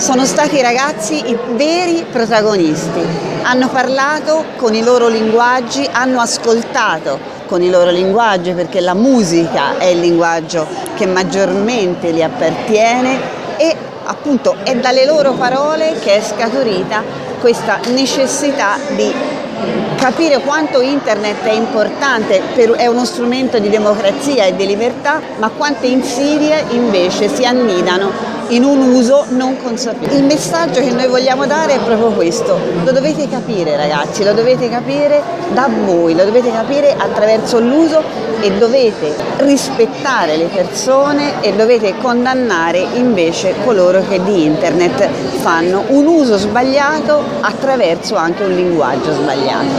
sono stati i ragazzi i veri protagonisti, hanno parlato con i loro linguaggi, hanno ascoltato con i loro linguaggi, perché la musica è il linguaggio che maggiormente li appartiene, e appunto è dalle loro parole che è scaturita questa necessità di capire quanto internet è importante, è uno strumento di democrazia e di libertà, ma quante insidie invece si annidano in un uso non consapevole. Il messaggio che noi vogliamo dare è proprio questo: lo dovete capire, ragazzi, lo dovete capire da voi, lo dovete capire attraverso l'uso, e dovete rispettare le persone e dovete condannare invece coloro che di internet fanno un uso sbagliato attraverso anche un linguaggio sbagliato.